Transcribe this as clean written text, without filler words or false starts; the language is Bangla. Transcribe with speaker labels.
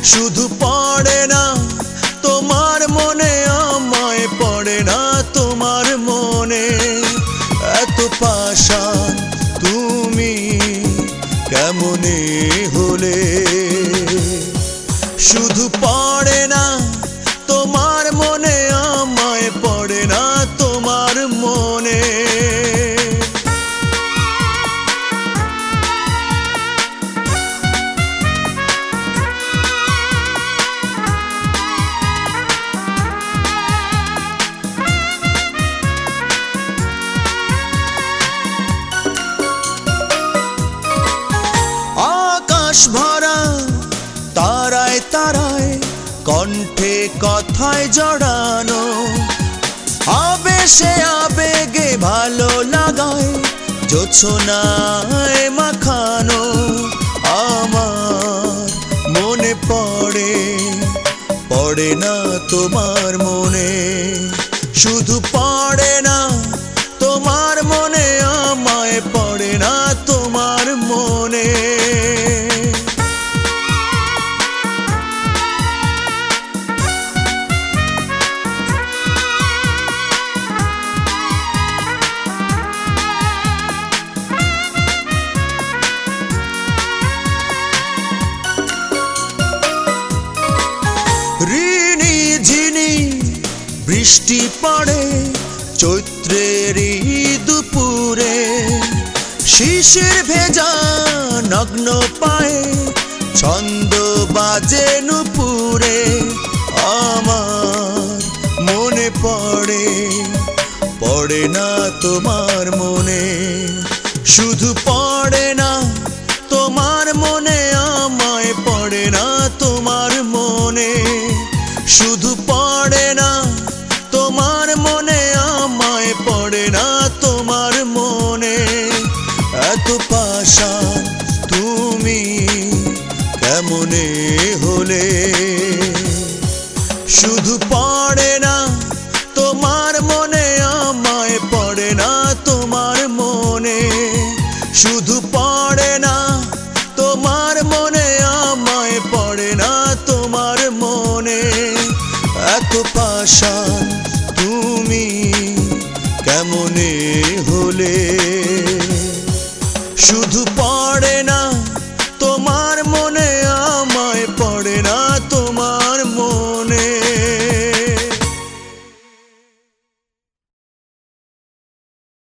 Speaker 1: শুধু পড়ে না তোমার মনে, আমায় পড়ে না তোমার মনে। এত পাষাণ তুমি কেমনে হলে? শুধু পড়ে না তোমার মনে, আমায় পড়ে না তোমার মনে। আকাশ ভরা তারায় তারায়, কণ্ঠে কথায় জড়ানো, আবেশে আবেগে ভালো লাগায়, জোছনায় মাখানো। আমার মনে পড়ে, পড়ে না তোমার মনে। শুধু পড়ে না তোমার মনে, আমায় পড়ে না তোমার মনে। ঋণী ঝিনি বৃষ্টি পড়ে চৈত্রের দুপুরে, শিশির ভেজা নগ্ন পায়ে ছন্দ বাজে নুপুরে। আমার মনে পড়ে, পড়ে না তোমার মনে। শুধু পড়ে না তোমার মনে, আমায় পড়ে না তোমার মনে। শুধু পড়ে না তোমার মনে, আমায় পড়ে না তোমার মনে। এত পাষাণ তুমি কেমনে হলে? শুধু পড়ে না তোমার মনে, আমায় পড়ে না তোমার মনে। শুধু পড়ে না তোমার মনে, আমায় পড়ে না তোমার মনে। এত পাষাণ তুমি কেমনে হলে? শুধু পড়ে না তোমার মনে,